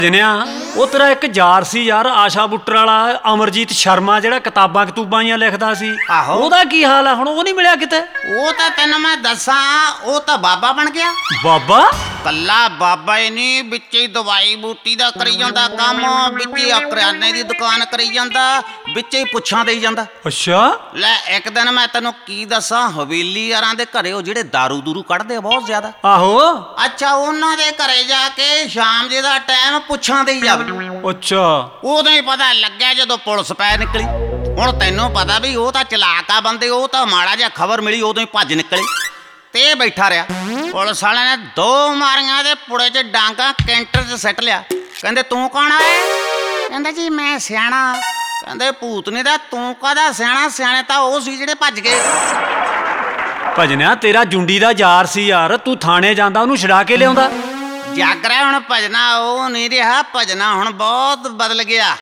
ਜਿਨਿਆ ਉਹ ਤੇਰਾ ਇੱਕ ਯਾਰ ਸੀ ਯਾਰ, ਆਸ਼ਾ ਬੁੱਟਰ ਵਾਲਾ ਅਮਰਜੀਤ ਸ਼ਰਮਾ, ਜਿਹੜਾ ਕਿਤਾਬਾਂ ਕਤੂਬਾਂ ਜਿਹੀਆਂ ਲਿਖਦਾ ਸੀ। ਆਹੋ। ਉਹਦਾ ਕੀ ਹਾਲ ਆ ਹੁਣ? ਉਹ ਨਹੀਂ ਮਿਲਿਆ ਕਿਤੇ? ਉਹ ਤਾਂ ਤੈਨੂੰ ਮੈਂ ਦੱਸਾਂ, ਉਹ ਤਾਂ ਬਾਬਾ ਬਣ ਗਿਆ। ਬਾਬਾ? ਕੱਲਾ ਬਾਬਾ ਹੀ ਨਹੀਂ, ਵਿੱਚ ਹੀ ਦਵਾਈ ਬੂਟੀ ਦਾ ਕਰੀ ਜਾਂਦਾ ਕੰਮ, ਵਿੱਚ ਹੀ ਕਰਿਆਨੇ ਦੀ ਦੁਕਾਨ ਕਰੀ ਜਾਂਦਾ, ਵਿੱਚ ਹੀ ਪੁੱਛਾਂ ਦੇਈ ਜਾਂਦਾ। ਅੱਛਾ। ਲੈ ਇੱਕ ਦਿਨ ਮੈਂ ਤੈਨੂੰ ਕੀ ਦੱਸਾਂ, ਹਵੇਲੀ ਯਾਰਾਂ ਦੇ ਘਰੇ ਉਹ ਜਿਹੜੇ ਦਾਰੂ ਦੂਰੂ ਕੱਢਦੇ ਆ ਬਹੁਤ ਜ਼ਿਆਦਾ। ਆਹੋ। ਅੱਛਾ, ਉਹਨਾਂ ਦੇ ਘਰੇ ਜਾ ਕੇ ਸ਼ਾਮ ਜੇ ਦਾ ਟਾਈਮ ਪੁੱਛਾਂ ਦੇਈ ਜਾਵੇ। ਅੱਛਾ। ਉਦੋਂ ਹੀ ਪਤਾ ਲੱਗਿਆ ਜਦੋਂ ਪੁਲਿਸ ਪੈ ਨਿਕਲੀ। ਹੁਣ ਤੈਨੂੰ ਪਤਾ ਵੀ ਉਹ ਤਾਂ ਚਲਾਕ ਆ ਬੰਦੇ, ਉਹ ਤਾਂ ਮਾੜਾ ਜਿਹਾ ਖਬਰ ਮਿਲੀ ਉਦੋਂ ਹੀ ਭੱਜ ਨਿਕਲੇ ਤੇ ਇਹ ਬੈਠਾ ਰਿਹਾ। ਪੁਲਿਸ ਵਾਲਿਆਂ ਨੇ 2 ਮਾਰੀਆਂ ਦੇ ਪੁੜੇ 'ਚ ਡਾਂਗਾ ਕੈਂਟਰ 'ਚ ਸੱਟ ਲਿਆ। ਕਹਿੰਦੇ ਤੂੰ ਕੌਣ ਹੈ? ਕਹਿੰਦਾ ਜੀ ਮੈਂ ਸਿਆਣਾ। ਕਹਿੰਦੇ ਭੂਤਨੀ ਦਾ ਤੂੰ ਕਾਹਦਾ ਸਿਆਣਾ? ਸਿਆਣੇ ਤਾਂ ਉਹ ਸੀ ਜਿਹੜੇ ਭੱਜ ਗਏ। ਭਜਨਿਆ ਤੇਰਾ ਜੁੰਡੀ ਦਾ ਯਾਰ ਸੀ ਯਾਰ, ਤੂੰ ਥਾਣੇ ਜਾਂਦਾ ਉਹਨੂੰ ਛੁਡਾ ਕੇ ਲਿਆਉਂਦਾ। ਜਾਗਰਾ ਹੁਣ ਭਜਨਾ ਉਹ ਨਹੀਂ ਰਿਹਾ, ਭਜਨਾ ਹੁਣ ਬਹੁਤ ਬਦਲ ਗਿਆ।